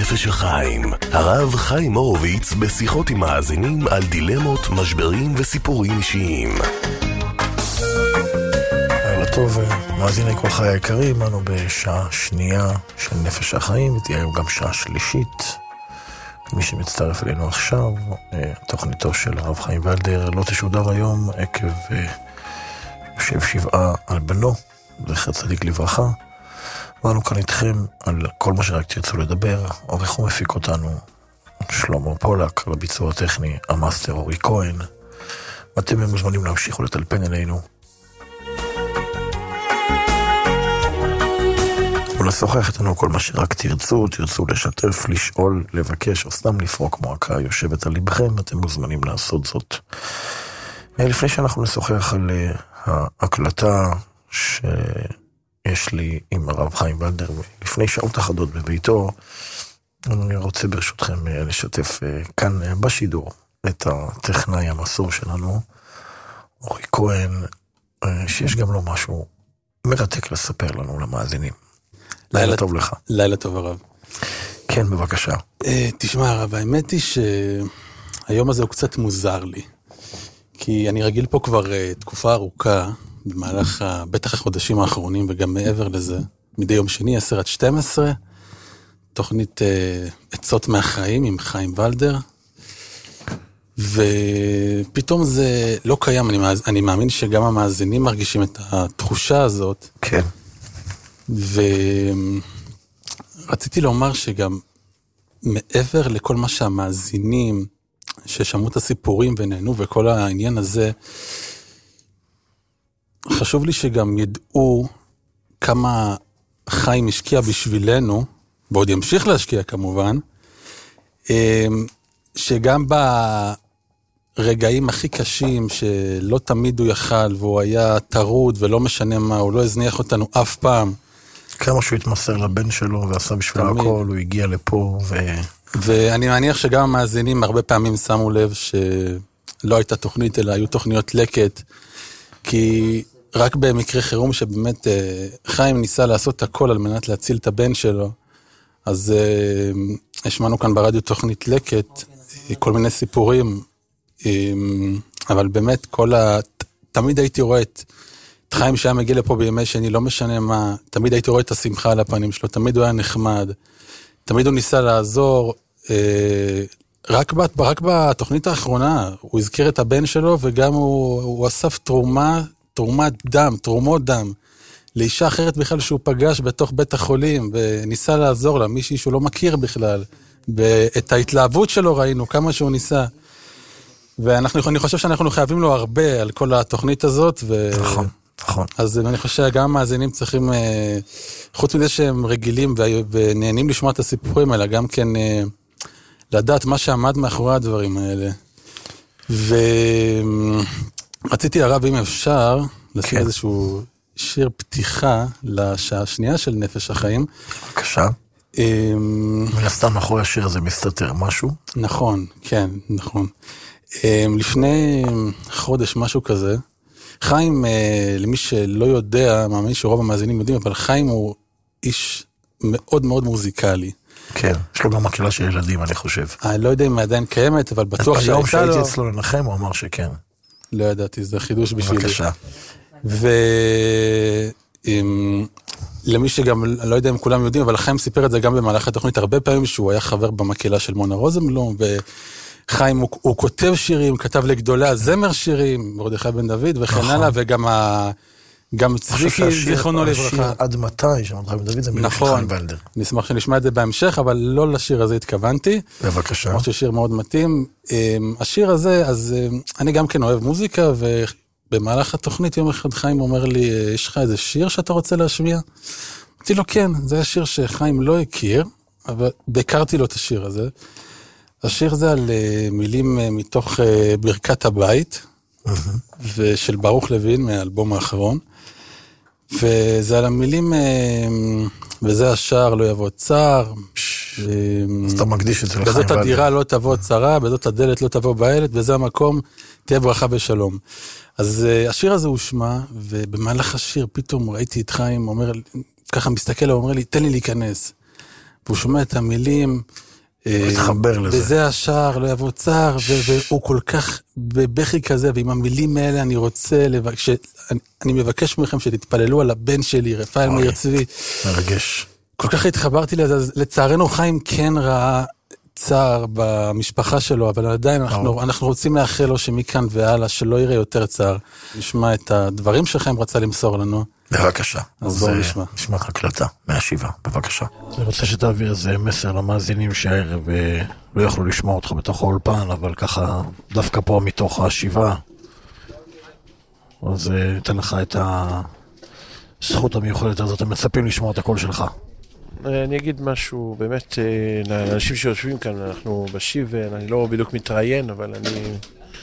נפש החיים. הרב חיים הורוביץ בשיחות עם מאזינים על דילמות, משברים וסיפורים אישיים. לילה טוב, מאזיני כל חיי היקרים, אנו בשעה שנייה של נפש החיים, ותהיה היום גם שעה שלישית. מי שמצטרף אלינו עכשיו, תוכניתו של הרב חיים ולדר לא תשודר היום עקב יושב שבעה על בנו, זכר צדיק לברכה. ואנו כאן איתכם על כל מה שרק תרצו לדבר. עורך ומפיק אותנו שלמה פולק, לביצוע הטכני המאסטר אורי כהן, ואתם מוזמנים להמשיך ולטלפן אלינו ולשוחח איתנו כל מה שרק תרצו לשתף, לשאול, לבקש או סתם לפרוק מועקה יושבת על לבכם. אתם מוזמנים לעשות זאת. לפני שאנחנו נשוחח על ההקלטה שיש לי עם הרב חיים ולדר לפני שעות אחדות בביתו, אני רוצה ברשותכם לשתף כאן בשידור את הטכנאי המסור שלנו אורי כהן, שיש גם לו משהו מרתק לספר לנו למאזינים. לילה טוב לך. לילה טוב הרב. כן, בבקשה. תשמע הרב, האמת היא שהיום הזה הוא קצת מוזר לי, כי אני רגיל פה כבר תקופה ארוכה, במהלך בטח החודשים האחרונים וגם מעבר לזה, מדי יום שני 10-12, תוכנית עצות מהחיים עם חיים ולדר, ופתאום זה לא קיים. אני מאמין שגם המאזינים מרגישים את התחושה הזאת. כן. ורציתי לומר שגם מעבר לכל מה שהמאזינים ששמעו את הסיפורים ונהנו וכל העניין הזה, חשוב לי שגם ידעו כמה חיים השקיע בשבילנו, ועוד ימשיך להשקיע כמובן, שגם ברגעים הכי קשים שלא תמיד הוא יכל, והוא היה טרוד ולא משנה מה, הוא לא הזניח אותנו אף פעם. כמה שהוא התמסר לבן שלו ועשה בשביל הכל, הוא הגיע לפה ואני מניח שגם המאזינים הרבה פעמים שמו לב שלא הייתה תוכנית, אלא היו תוכניות לקט, כי רק במקרה חירום שבאמת חיים ניסה לעשות הכל על מנת להציל את הבן שלו, אז השמענו כאן ברדיו תוכנית לקט, כל מיני סיפורים, אבל באמת תמיד הייתי רואה את חיים שהיה מגיע לפה בימי שני, לא משנה מה, תמיד הייתי רואה את השמחה על הפנים שלו, תמיד הוא היה נחמד, תמיד הוא ניסה לעזור. רק בתוכנית האחרונה הוא הזכיר את הבן שלו, וגם הוא אסף תרומות דם לאישה אחרת בכלל שהוא פגש בתוך בית החולים, וניסה לעזור לה, מישהי שהוא לא מכיר בכלל, ואת ההתלהבות שלו ראינו, כמה שהוא ניסה. ואני חושב שאנחנו חייבים לו הרבה על כל התוכנית הזאת. נכון. אז אני חושב שגם המאזינים צריכים, חוץ מזה שהם רגילים ונהנים לשמוע את הסיפורים האלה, גם כן לדעת מה שעמד מאחורי הדברים האלה. ורציתי הרב, אם אפשר, לעשות איזשהו שיר פתיחה לשעה השנייה של נפש החיים. בבקשה. מן הסתם מאחורי השיר הזה מסתתר משהו? נכון, כן, נכון. לפני חודש משהו כזה, חיים, למי שלא יודע, מאמין שרוב המאזינים יודעים, אבל חיים הוא איש מאוד מאוד מוזיקלי. כן, יש לו גם מקהלה של ילדים, אני חושב. אני לא יודע אם עדיין קיימת, אבל בטוח שהייתה לו. היום שהייתי אצלו לנחם, הוא אמר שכן. לא ידעתי, זה חידוש בשבילי. בבקשה. למי שגם, לא יודע אם כולם יודעים, אבל חיים סיפר את זה גם במהלך התוכנית הרבה פעמים, שהוא היה חבר במקהלה של מונה רוזנבלום, חיים הוא כותב שירים, כתב לגדולי הזמר שירים, מרדכי בן דוד וכן הלאה, וגם צביקי זיכרונו לברכה. השיר עד מתי, שמרדכי בן דוד, זה מילים של חיים ולדר. נשמח שנשמע את זה בהמשך, אבל לא לשיר הזה התכוונתי. בבקשה. כמו ששיר מאוד מתאים. השיר הזה, אז אני גם כן אוהב מוזיקה, ובמהלך התוכנית יום אחד חיים אומר לי, יש לך איזה שיר שאתה רוצה להשמיע? אמרתי לו כן, זה השיר שחיים לא הכיר, אבל הכרתי לו את השיר הזה. השיר זה על מילים מתוך ברכת הבית, ושל ברוך לוין מהאלבום האחרון, וזה על המילים, וזה השער לא יבוא צער, אז אתה מקדיש את זה לחיים ולדר. בזאת הדירה לא תבוא צרה, בזאת הדלת לא תבוא בעלת, וזה המקום תהיה ברכה ושלום. אז השיר הזה הוא שמע, ובמהלך השיר פתאום ראיתי את חיים, ככה מסתכל, הוא אומר לי, תן לי להיכנס. והוא שומע את המילים, מתחבר לזה. וזה השער, לא יבוא צער, והוא כל כך בבכי כזה, ועם המילים האלה אני רוצה, אני מבקש מכם שתתפללו על הבן שלי, רפאל מאיר צבי. מרגש. כל כך התחברתי לזה, אז לצערנו חיים כן ראה צער במשפחה שלו, אבל עדיין אנחנו רוצים לאחל לו שמכאן והלאה, שלא יראה יותר צער. נשמע את הדברים שחיים רצה למסור לנו. בבקשה. אז בואו נשמע. נשמע הקלטה מהשיבה, בבקשה. אני רוצה שתעביר איזה מסר למאזינים שהערב לא יכלו לשמוע אותך בתוך האולפן, אבל ככה דווקא פה מתוך השיבה, אז אתן לך את הזכות המיוחדת הזאת, הם מצפים לשמוע את הקול שלך. אני אגיד משהו באמת לאנשים שיושבים כאן, אנחנו בשיב, אני לא בדיוק מתראיין, אבל אני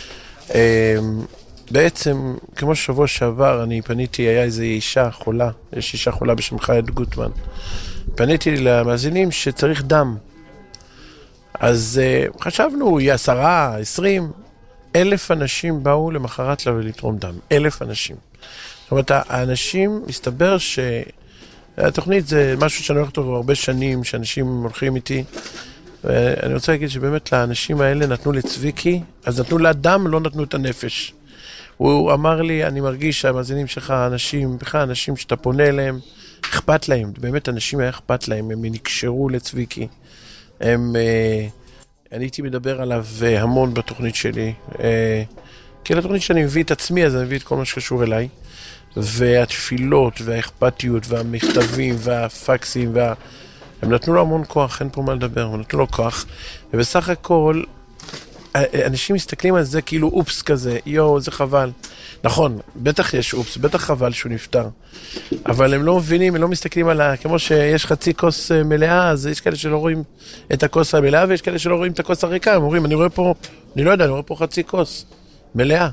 בעצם, כמו שבוע שעבר, אני פניתי, היה איזו אישה חולה, יש אישה חולה בשם חיית גוטמן. פניתי למאזינים שצריך דם. אז חשבנו, 10, 20, 1,000 אנשים באו למחרת לתרום דם. 1,000 אנשים. זאת אומרת, האנשים, מסתבר שהתוכנית זה משהו שאני הולך אותו הרבה שנים, שאנשים הולכים איתי. ואני רוצה להגיד שבאמת לאנשים האלה נתנו לצביקי, אז נתנו לאדם, לא נתנו את הנפש. הוא אמר לי, אני מרגיש שהמאזינים שלך, אנשים, בכלל אנשים שאתה פונה אליהם, אכפת להם, באמת אנשים היה אכפת להם, הם נקשרו לצביקי. אני הייתי מדבר עליו המון בתוכנית שלי, כי לתוכנית שאני מביא את עצמי, אז אני מביא את כל מה שקשור אליי, והתפילות, והאכפתיות, והמכתבים, והפקסים, הם נתנו לו המון כוח, אין פה מה לדבר, הם נתנו לו כוח, ובסך הכל, אנשים מסתכלים על זה כאילו אופס כזה, יו, זה חבל. נכון, בטח יש אופס, בטח חבל שהוא נפטר. אבל הם לא מבינים, הם לא מסתכלים על כמו שיש חצי כוס מלאה, אז יש כאלה שלא רואים את הכוס המלאה, ויש כאלה שלא רואים את הכוס הריקה. הם אומרים, אני רואה פה, אני לא יודע, אני רואה פה חצי כוס מלאה.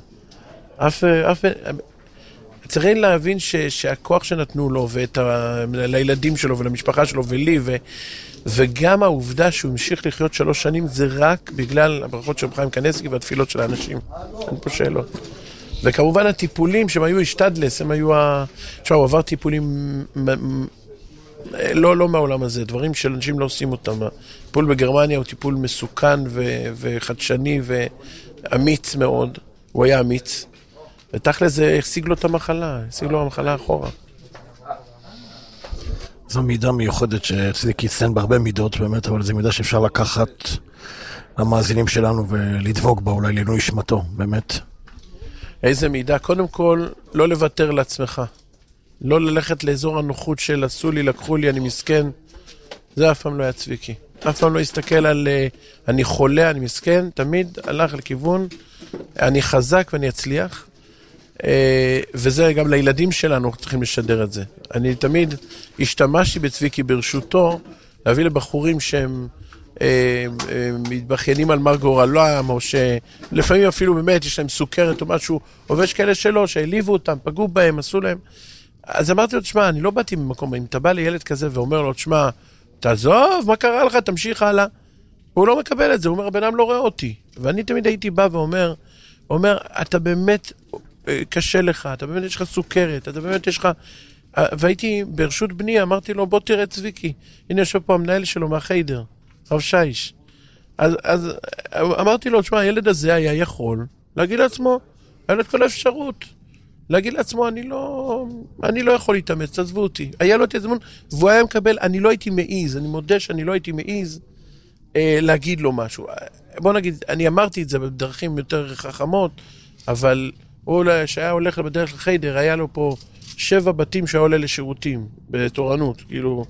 צריכים להבין שהכוח שנתנו לו, לילדים שלו ולמשפחה שלו ולי, וגם העובדה שהוא המשיך לחיות 3 שנים, זה רק בגלל הברכות של חיים קניבסקי והתפילות של האנשים. אין פה שאלות. וכמובן הטיפולים שהם היו השתדלס, הם היו הוא עבר טיפולים לא מהעולם הזה, דברים שאנשים לא עושים אותם. הטיפול בגרמניה הוא טיפול מסוכן וחדשני ואמיץ מאוד. הוא היה אמיץ. ותכל'ס זה השיג לו את המחלה, השיג לו המחלה אחורה. זו מידה מיוחדת שצדיקי יצטן בהרבה מידות באמת, אבל זו מידה שאפשר לקחת למאזינים שלנו ולדבוק בה אולי לעילוי נשמתו, באמת. איזה מידה? קודם כל, לא לוותר לעצמך. לא ללכת לאזור הנוחות של עשו לי, לקחו לי, אני מסכן. זה אף פעם לא היה צביקי. אף פעם לא הסתכל על אני חולה, אני מסכן, תמיד הלך לכיוון, אני חזק ואני אצליח. וזה גם לילדים שלנו צריכים לשדר את זה. אני תמיד השתמשתי בצביקי ברשותו להביא לבחורים שהם מתבחיינים על מר גורלם, או שלפעמים אפילו באמת יש להם סוכרת או משהו, או יש כאלה שלא, שהעליבו אותם, פגעו בהם, עשו להם. אז אמרתי לו, תשמע, אני לא באתי ממקום, אם אתה בא לילד כזה ואומר לו, תשמע, תעזוב, מה קרה לך, תמשיך הלאה. הוא לא מקבל את זה, הוא אומר, הבן אדם לא רואה אותי. ואני תמיד הייתי בא ואומר, אתה באמת קשה לך, אתה באמת יש לך סוכרת, אתה באמת יש לך... והייתי ברשות בני, אמרתי לו, בוא תראה צביקי. הנה יושב פה המנהל שלו מהחיידר, רב שיש. אז אמרתי לו, תשמע, הילד הזה היה יכול להגיד לעצמו, היה לו את כל האפשרות. להגיד לעצמו, אני לא יכול להתאמץ, תעזבו אותי. היה לו את הזמן, והוא היה מקבל, אני לא הייתי מעיז, אני מודה שאני לא הייתי מעיז להגיד לו משהו. בוא נגיד, אני אמרתי את זה בדרכים יותר חכמות, אבל הוא שהיה הולך בדרך לחיידר, היה לו פה 7 בתים שהיה עולה לשירותים, בתורנות, כאילו,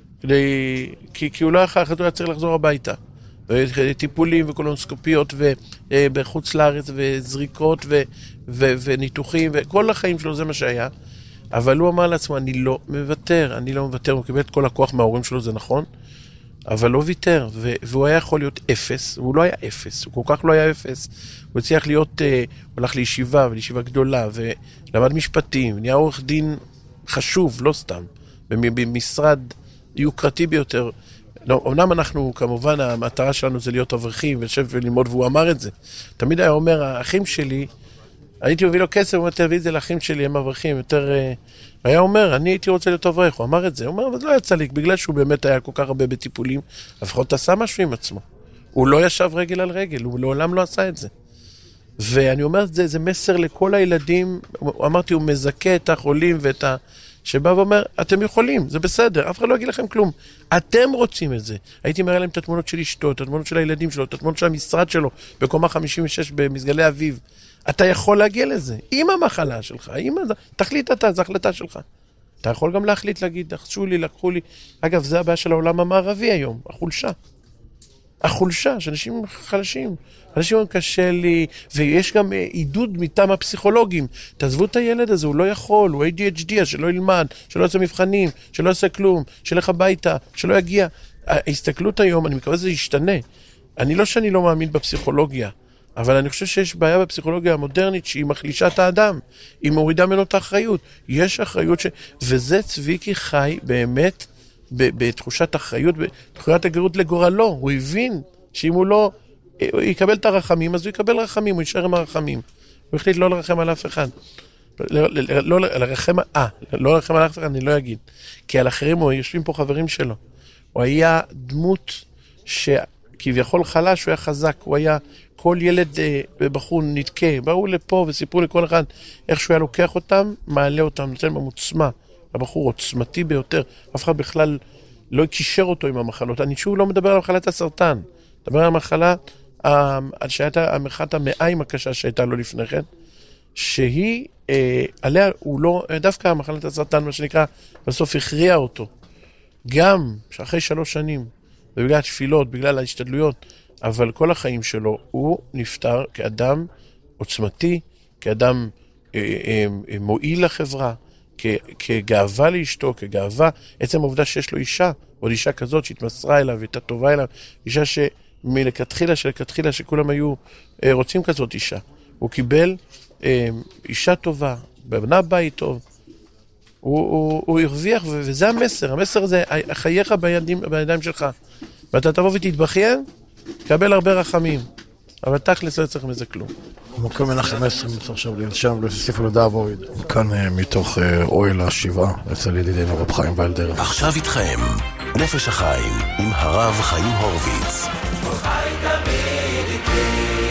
כי הוא לא היה אחת, הוא היה צריך לחזור הביתה. טיפולים וקולונוסקופיות בחוץ לארץ וזריקות וניתוחים וכל החיים שלו זה מה שהיה. אבל הוא אמר לעצמו, אני לא מוותר, הוא קיבל את כל הכוח מההורים שלו, זה נכון, אבל לא ויתר, והוא היה יכול להיות 0, והוא לא היה 0, הוא כל כך לא היה 0, הוא הצליח להיות, הוא הלך לישיבה, ולישיבה גדולה, ולמד משפטים, ונהיה עורך דין חשוב, לא סתם, במשרד יוקרתי ביותר. לא, אמנם אנחנו, כמובן, המטרה שלנו זה להיות אברכים ולשב וללמוד, והוא אמר את זה. תמיד היה אומר, האחים שלי, הייתי מביא לו כסף, הוא אומר, תביא את זה לאחים שלי, הם אברכים, יותר... היה אומר, אני הייתי רוצה להיות אברך, הוא אמר את זה, הוא אומר, אבל לא יצא לי, בגלל שהוא באמת היה כל כך הרבה בטיפולים, לפחות עשה משהו עם עצמו. הוא לא ישב רגל על רגל, הוא לעולם לא עשה את זה. ואני אומר, זה מסר לכל הילדים, אמרתי, הוא מזכה את החולים ואת ה... שבא ואומר, אתם יכולים, זה בסדר, אף אחד לא יגיד לכם כלום. אתם רוצים את זה. הייתי מראה להם את התמונות של אשתו, את התמונות של הילדים שלו, את התמונות של המשרד שלו, בקומה 56 במסגלי אביב. אתה יכול להגיע לזה, עם המחלה שלך, תחליט אתה, זו החלטה שלך. אתה יכול גם להחליט, להגיד, דחשו לי, לקחו לי. אגב, זה הבעיה של העולם המערבי היום, החולשה. החולשה, שאנשים חלשים. אנשים אומרים, קשה לי, ויש גם עידוד מטעם הפסיכולוגים. תעזבו את הילד הזה, הוא לא יכול, הוא ADHD, שלא ילמד, שלא יעשה מבחנים, שלא יעשה כלום, שילך הביתה, שלא יגיע. ההסתכלות היום, אני מקווה שזה ישתנה. שאני לא מאמין בפסיכולוגיה, אבל אני חושב שיש בעיה בפסיכולוגיה המודרנית שהיא מחלישה את האדם, היא מורידה ממנו את האחריות. יש אחריות וזה צביקי חי באמת בתחושת אחריות, בתחושת הגרות לגורלו. הוא הבין שאם הוא לא יקבל את הרחמים, אז הוא יקבל רחמים, הוא יישאר עם הרחמים. הוא החליט לא לרחם על אף אחד. לא לרחם על אף אחד, אני לא אגיד. כי על אחרים יושבים פה חברים שלו. הוא היה דמות שכביכול חלש, הוא היה חזק, הוא היה כל ילד בחור נתקה. באו לפה וסיפרו לכל אחד איך שהוא היה לוקח אותם, מעלה אותם, נותן במוצמה. הבחור עוצמתי ביותר, אף אחד בכלל לא קישר אותו עם המחלות. אני שוב לא מדבר על מחלת הסרטן, מדבר על המחלה שהייתה המחלת המעיים הקשה שהייתה לו לפני כן, שהיא, עליה הוא לא, דווקא המחלת הסרטן, מה שנקרא, בסוף הכריע אותו. גם שאחרי 3 שנים, ובגלל התפילות, בגלל ההשתדלויות, אבל כל החיים שלו, הוא נפטר כאדם עוצמתי, כאדם מועיל לחברה, כגאווה לאשתו, כגאווה, עצם העובדה שיש לו אישה, עוד אישה כזאת שהתמסרה אליו, הייתה טובה אליו, אישה שלכתחילה שכולם היו רוצים כזאת אישה. הוא קיבל אישה טובה, בנה בית טוב, הוא הרוויח, וזה המסר. המסר הזה, חייך בידיים שלך, ואתה תבוא ותתבכיין, תקבל הרבה רחמים, אבל תכלס לא צריך מזה כלום. מקום מנחם 20 צריך עכשיו לנשם, להוסיף לדעת ואוהד. כאן מתוך אוהל השבעה, אצל ידידינו רב חיים וילדר. עכשיו איתכם, נפש החיים, עם הרב חיים הורוביץ. חיים תמיד איתי